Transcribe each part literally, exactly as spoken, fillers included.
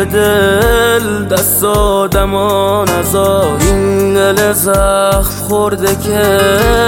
دل دست آدمان ازار، این دل زخم خورده که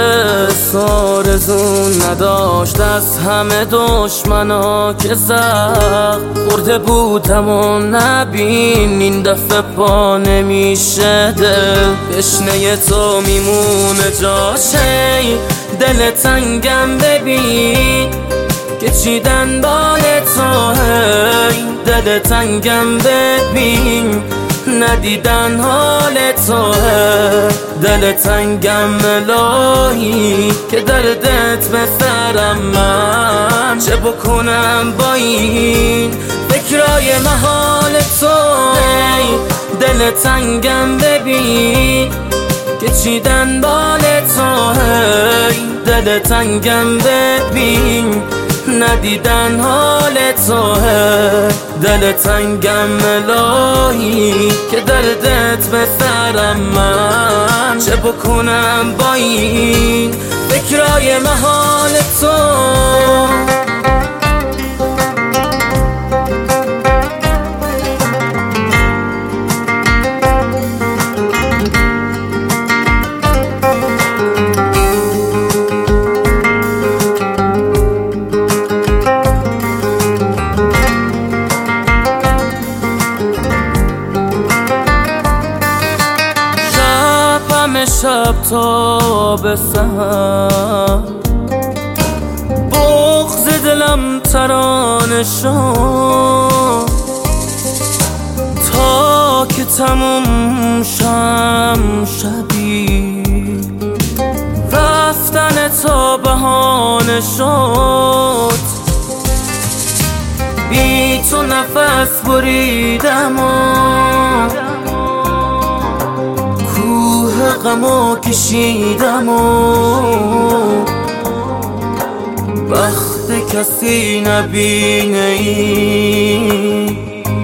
آرزون نداشت از همه دشمنا که زخم خورده بودم و نبین این دفعه پا نمیشه دل تشنه تو میمونه جاشه دل تنگم ببین که چیدن بال تو هی دل تنگم ببین ندیدن حال تو دل تنگم الهی که دردت به سرم من چه بکنم با این فکرای محال تو دل تنگم ببین که چیدن بال تو دل تنگم ببین ندیدن حال تو دل تنگم الهی که دردت به سرم من چه بکنم با این فکرای محال تو شب تا به سحر بغض دلم ترانه شد تا که تموم شم شبی رفتن تا بهانه شد بی تو نفس بریدم و غمو کشیدم و بخت کسی نبینه ای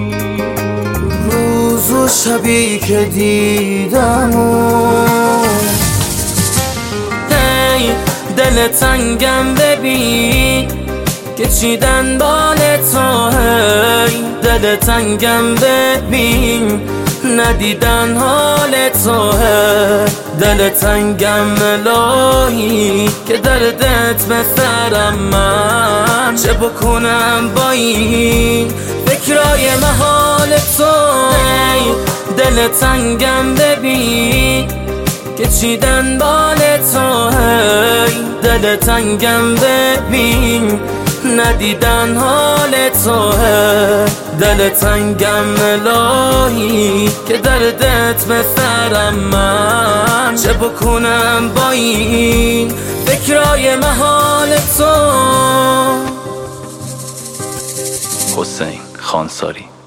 روز و شبی که دیدم و ای دل تنگم ببین که چیدن بال تو هی دل تنگم ببین ندیدن حال تو دل تنگم الهی که دردت به سرم من چه بکنم با این فکرای محال تو دل تنگم ببین که چیدن بال تو دل تنگم ببین ندیدن حال تو دل تنگم الهی که دردت به سرم من چه بکنم با این فکرای محال تو حسین خانساری